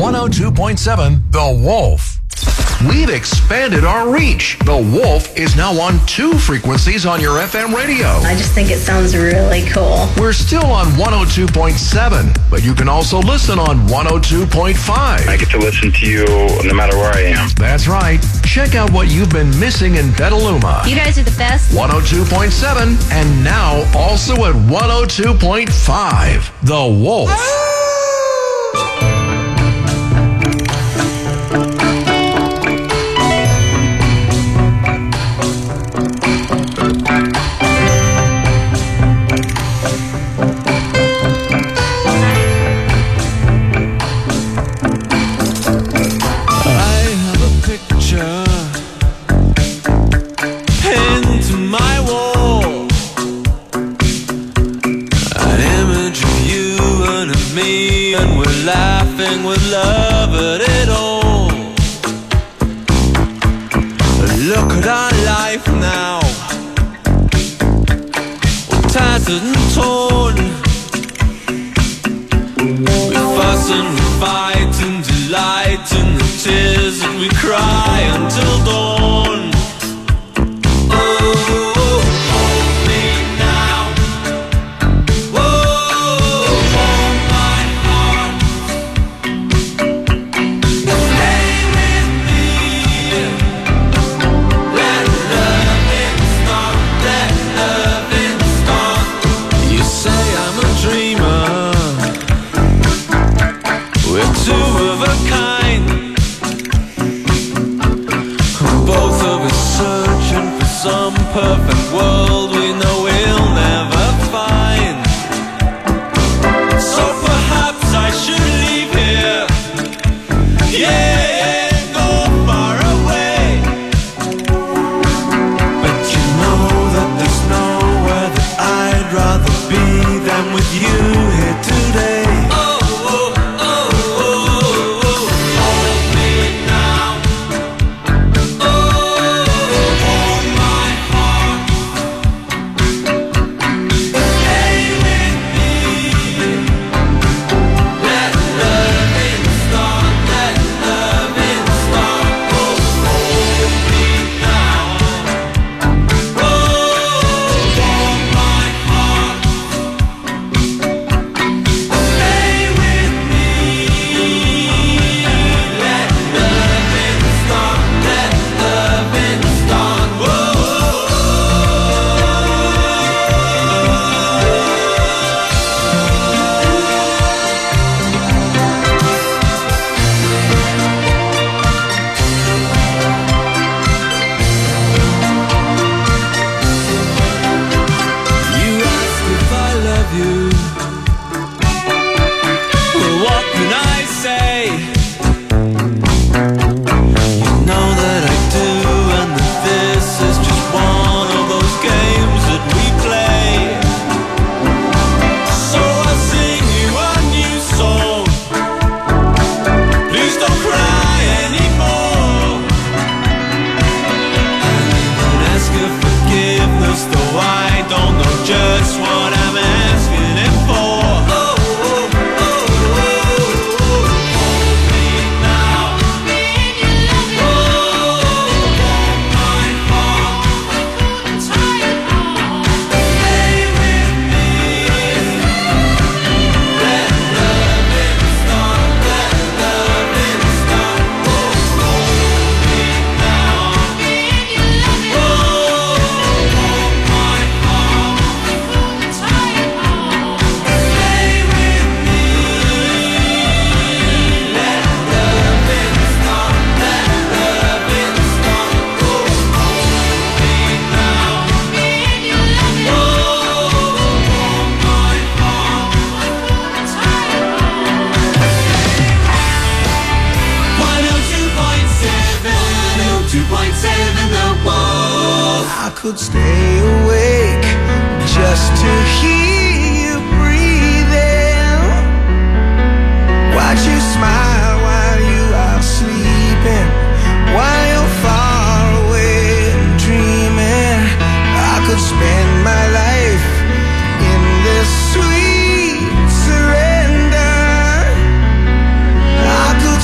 102.7 The Wolf. We've expanded our reach. The Wolf is now on 2 frequencies on your FM radio. I just think it sounds really cool. We're still on 102.7, but you can also listen on 102.5. I get to listen to you no matter where I am. That's right. Check out what you've been missing in Petaluma. You guys are the best. 102.7 and now also at 102.5. The Wolf. Laughing with love at it all. Look at our life now, all tattered and torn. We fuss and we fight and delight in the tears that we cry until dawn. Some perfect world we know we'll never find. So perhaps I should leave here, yeah, go far away. But you know that there's nowhere that I'd rather be than with you here today. Could stay awake just to hear you breathing, watch you smile while you are sleeping, while you're far away and dreaming. I could spend my life in this sweet surrender. I could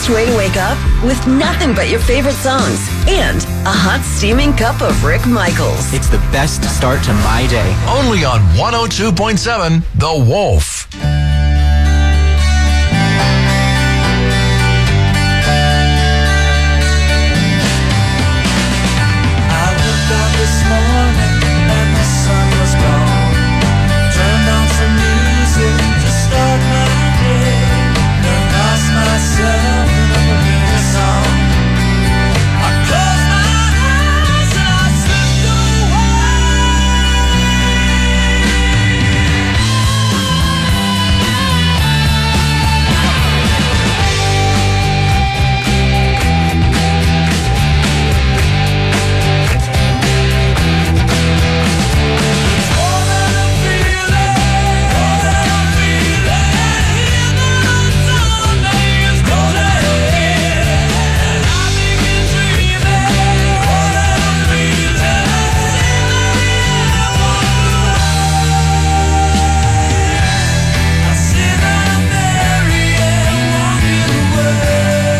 best way to wake up? With nothing but your favorite songs and a hot steaming cup of Rick Michaels. It's the best start to my day. Only on 102.7 The Wolf. I woke up this morning and the sun was gone. Turned on some music to start my day. Then lost myself in a familiar song. I closed my eyes and I slipped away. It's more than a feeling, more than a feeling. Even on Sundays, golden, and I begin dreaming. More than a feeling, I see that Mary walking away.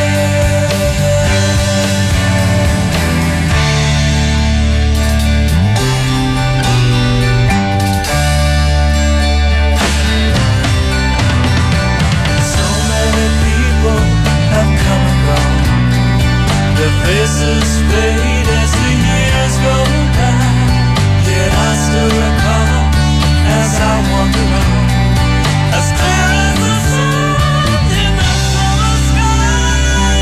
So many people have come and gone. Their faces fade as the years go by. Yet I still recall as I wander on, as clear as the sun in the summer sky.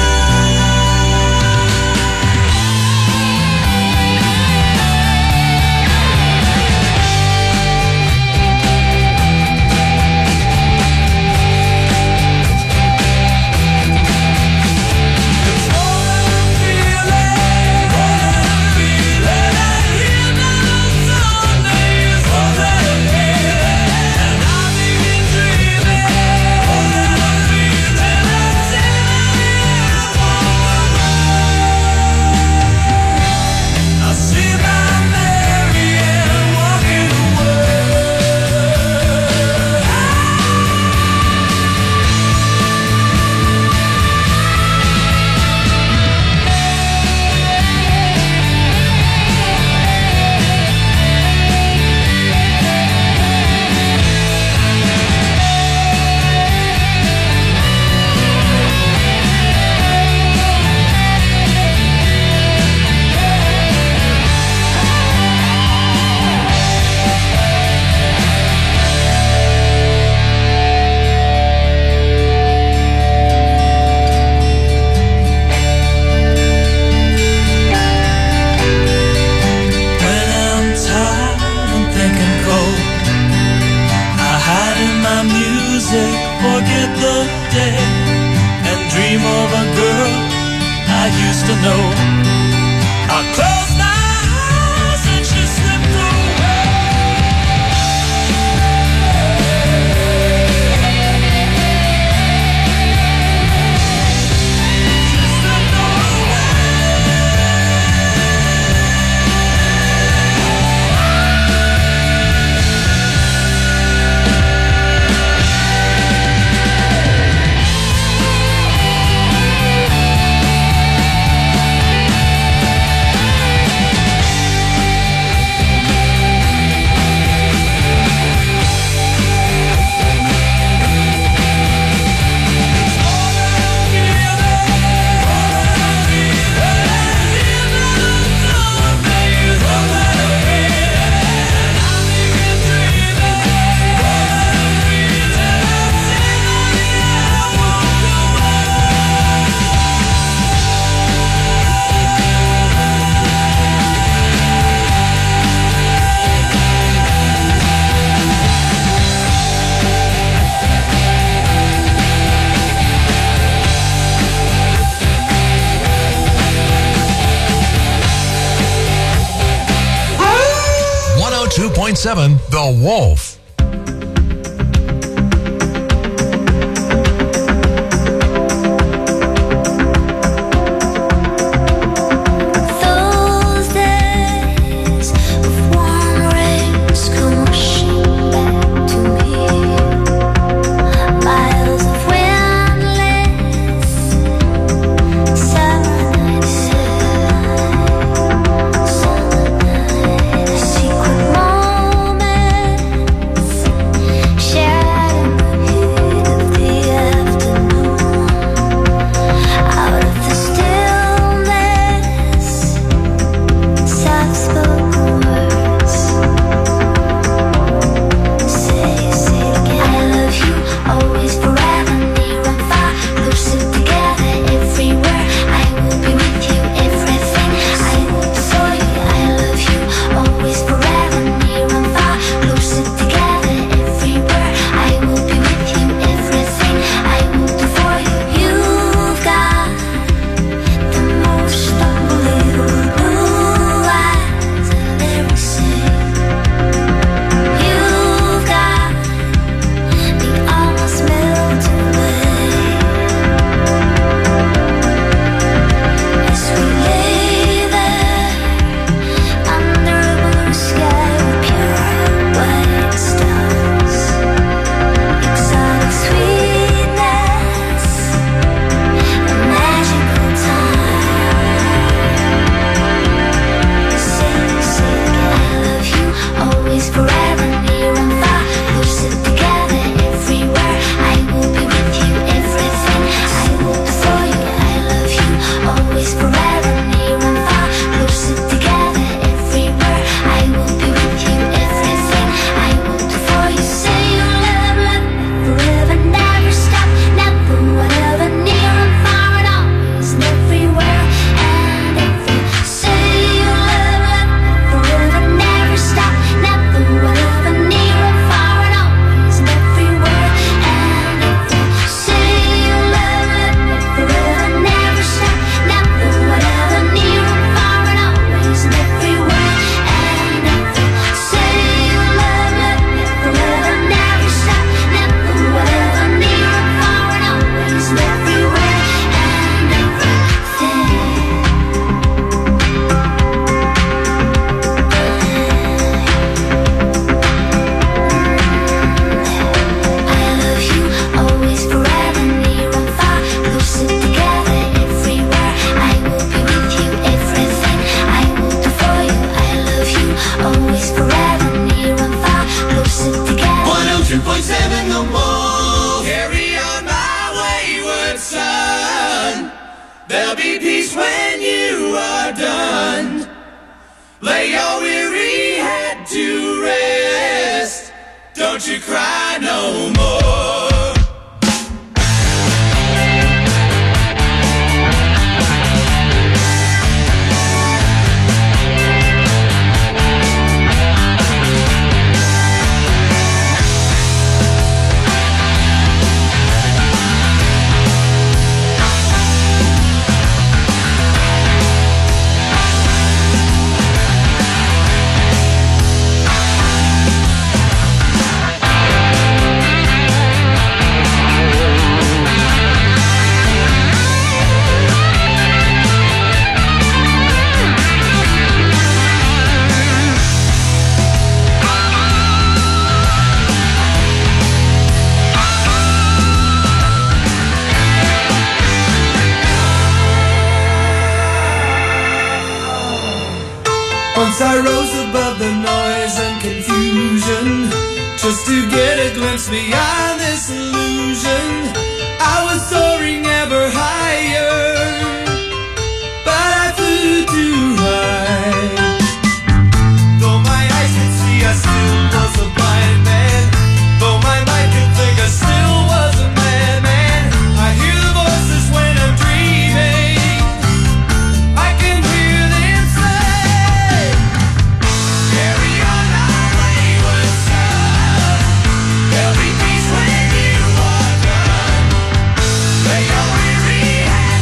It's more than a feeling, more than a feeling. Even on Sundays, golden, and I begin dreaming. More than a feeling, I see I see my Marianne walking away. When I'm tired and thinking cold, I hide in my music, forget the day, and dream of a girl I used to know. I close my eyes and she slipped away. She slipped away. The Wolf. Those days of warm rays come rushing back to me. Miles of windless 101.7 The Wolf. Carry on my wayward son. There'll be peace when you are done. Lay your weary head to rest. Don't you cry no more. Once I rose above the noise and confusion, just to get a glimpse beyond this illusion. I was soaring ever higher, but I flew too high. Though my eyes could see, I still was a blind man. Though my mind could think, I still was a madman. I hear the voices when I'm dreaming. I can hear them say, carry on our wayward son. There'll be peace when you are done. Lay your weary head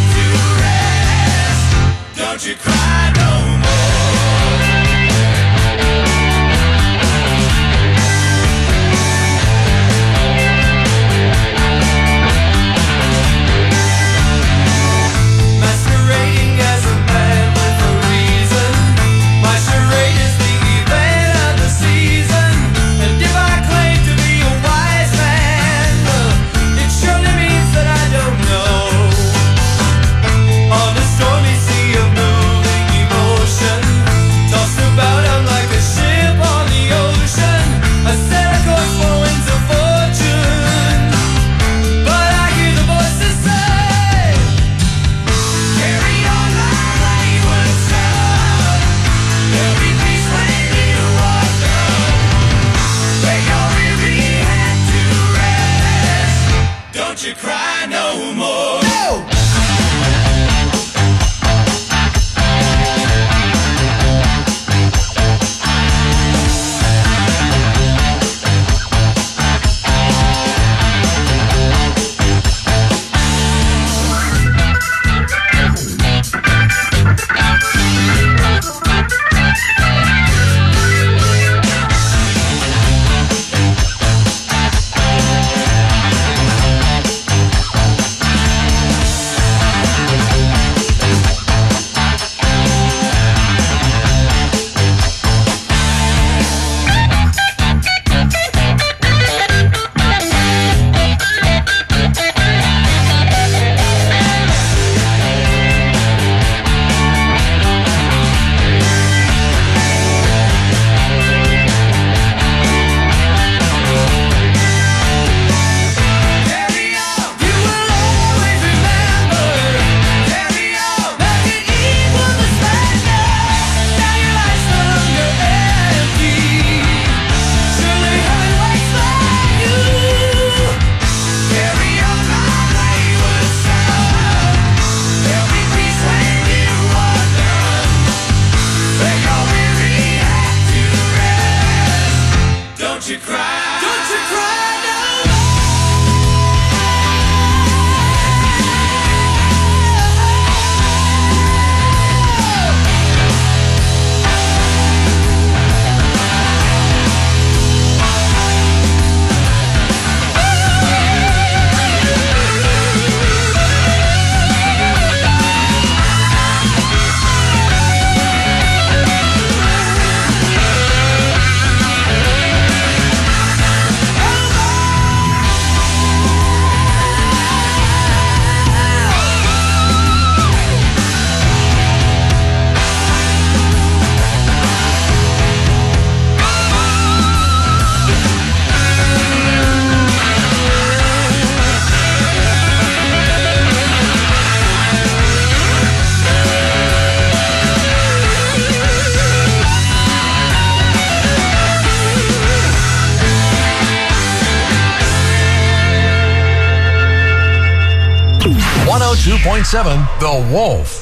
102.7 The Wolf.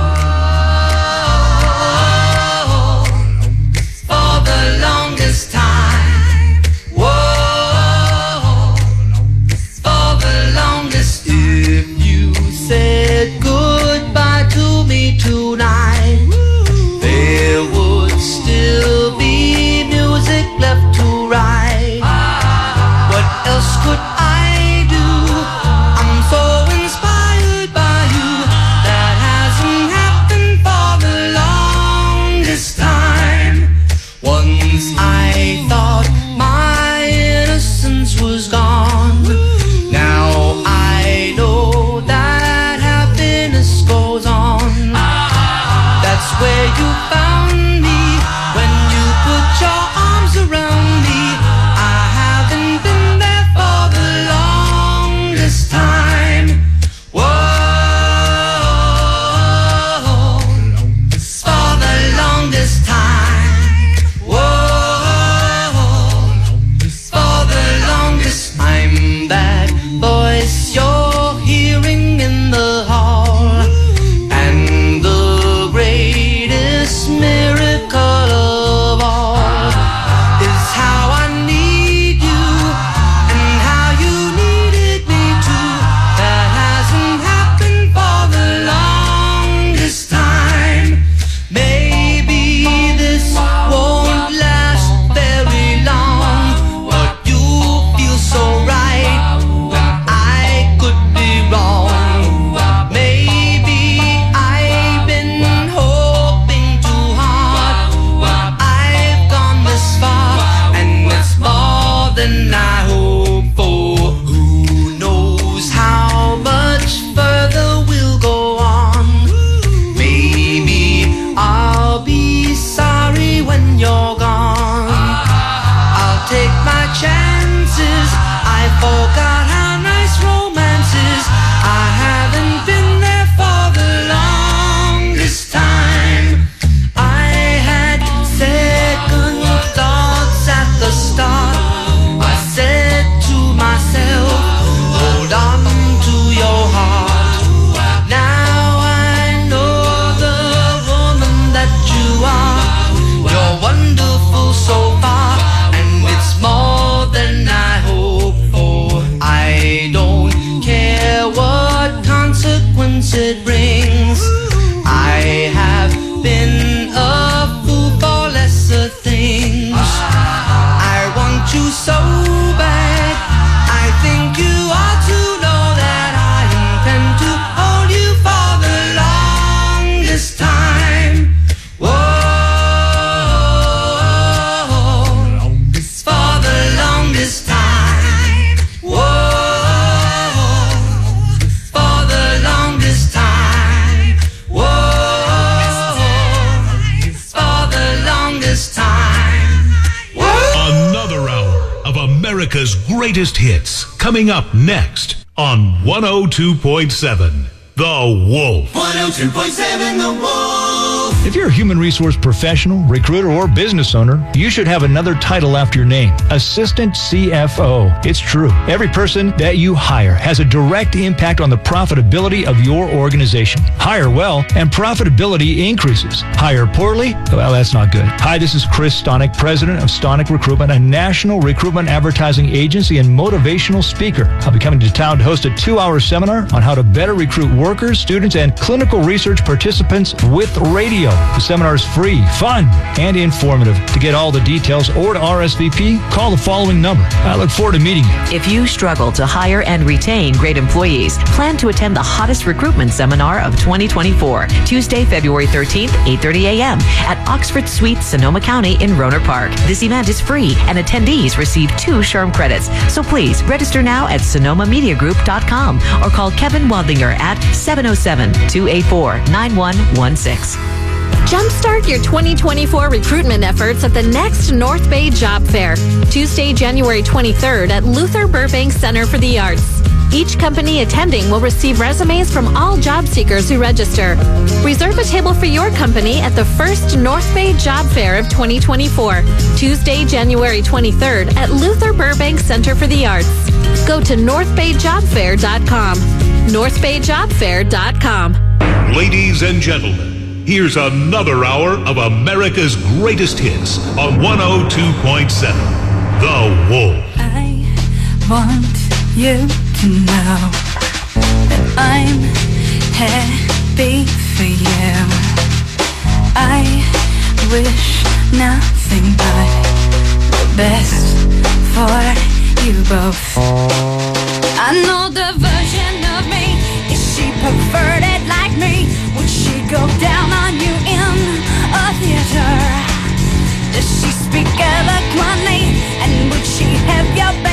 For the longest time. Whoa. For the longest. If you said goodbye to me tonight, there would still be music left to write. What else could I do? I'm so inspired by you. That hasn't happened for the longest time. Once I thought my innocence was gone. Now I know that happiness goes on. That's where you found me when you put your arms around me. I haven't been there for the longest time. Whoa, for the longest time. Whoa, for the longest. I'm that voice you're hearing in the hall, and the greatest miracle of all is how I need you and how you needed me too. That hasn't happened for the longest time. Maybe this won't last very long, but you feel so right when I could be wrong. Maybe I've been hoping too hard, but I've gone this far, and it's more than I hoped for. Who knows how much further we'll go on? Maybe I'll be sorry when you're gone. I'll take my chances. I forgot how nice romance is. I haven't been there for the longest time. I had second thoughts at the start. I said to myself, hold on to your heart. Now I know the woman that you are. You're wonderful so far, and it's more than I hoped for. I don't care what consequence it brings. I have been a fool for lesser things. I want you so bad. I think you ought to know that I intend to hold you for the longest time. Whoa, for the longest time. Whoa, for the longest time. Whoa, for the longest time. Another hour of America's greatest hits coming up next on 102.7 The Wolf. 102.7 The Wolf. If you're a human resource professional, recruiter, or business owner, you should have another title after your name, Assistant CFO. It's true. Every person that you hire has a direct impact on the profitability of your organization. Hire well, and profitability increases. Hire poorly? Well, that's not good. Hi, this is Chris Stonick, president of Stonick Recruitment, a national recruitment advertising agency and motivational speaker. I'll be coming to town to host a 2-hour seminar on how to better recruit workers, students, and clinical research participants with radio. The seminar is free, fun, and informative. To get all the details or to RSVP, call the following number. I look forward to meeting you. If you struggle to hire and retain great employees, plan to attend the hottest recruitment seminar of 2024, Tuesday, February 13th, 8:30 a.m. at Oxford Suites, Sonoma County in Rohnert Park. This event is free, and attendees receive 2 SHRM credits. So please register now at sonomamediagroup.com or call Kevin Wadlinger at 707-284-9116. Jumpstart your 2024 recruitment efforts at the next North Bay Job Fair, Tuesday, January 23rd at Luther Burbank Center for the Arts. Each company attending will receive resumes from all job seekers who register. Reserve a table for your company at the first North Bay Job Fair of 2024, Tuesday, January 23rd at Luther Burbank Center for the Arts. Go to northbayjobfair.com. NorthBayJobFair.com. Ladies and gentlemen, here's another hour of America's greatest hits on 102.7 The Wolf. I want you to know that I'm happy for you. I wish nothing but the best for you both. I know the version of me. Is she perverted like me? Would she go down on you in a theater? Does she speak eloquently? And would she have your back?